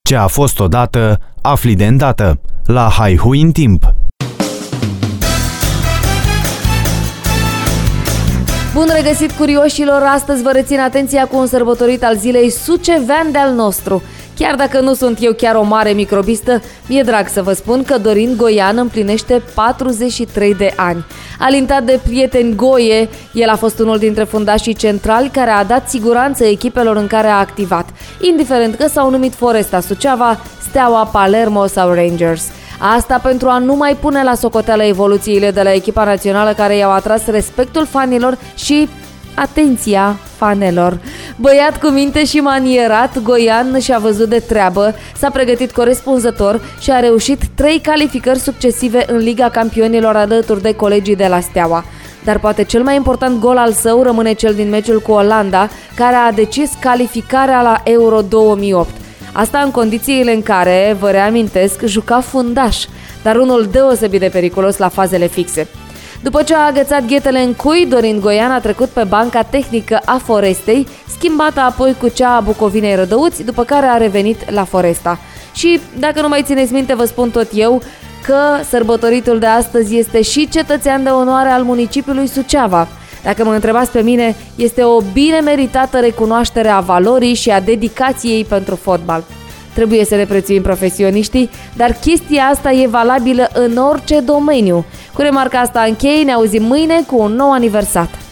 Ce a fost odată, afli de îndată. La Haihui în timp. Bun regăsit, curioșilor! Astăzi vă rețin atenția cu un sărbătorit al zilei sucevean de-al nostru. Chiar dacă nu sunt eu chiar o mare microbistă, mi-e drag să vă spun că Dorin Goian împlinește 43 de ani. Alintat de prieteni Goie, el a fost unul dintre fundașii centrali care a dat siguranță echipelor în care a activat, indiferent că s-au numit Foresta Suceava, Steaua, Palermo sau Rangers. Asta pentru a nu mai pune la socoteală evoluțiile de la echipa națională care i-au atras respectul fanilor și atenția fanelor. Băiat cu minte și manierat, Goian și-a văzut de treabă, s-a pregătit corespunzător și a reușit 3 calificări succesive în Liga Campionilor alături de colegii de la Steaua. Dar poate cel mai important gol al său rămâne cel din meciul cu Olanda, care a decis calificarea la Euro 2008. Asta în condițiile în care, vă reamintesc, juca fundaș, dar unul deosebit de periculos la fazele fixe. După ce a agățat ghetele în cui, Dorin Goian a trecut pe banca tehnică a Forestei, schimbată apoi cu cea a Bucovinei Rădăuți, după care a revenit la Foresta. Și, dacă nu mai țineți minte, vă spun tot eu că sărbătoritul de astăzi este și cetățean de onoare al municipiului Suceava. Dacă mă întrebați pe mine, este o bine meritată recunoaștere a valorii și a dedicației pentru fotbal. Trebuie să ne prețuim profesioniștii, dar chestia asta e valabilă în orice domeniu. Cu remarca asta închei, ne auzim mâine cu un nou aniversat.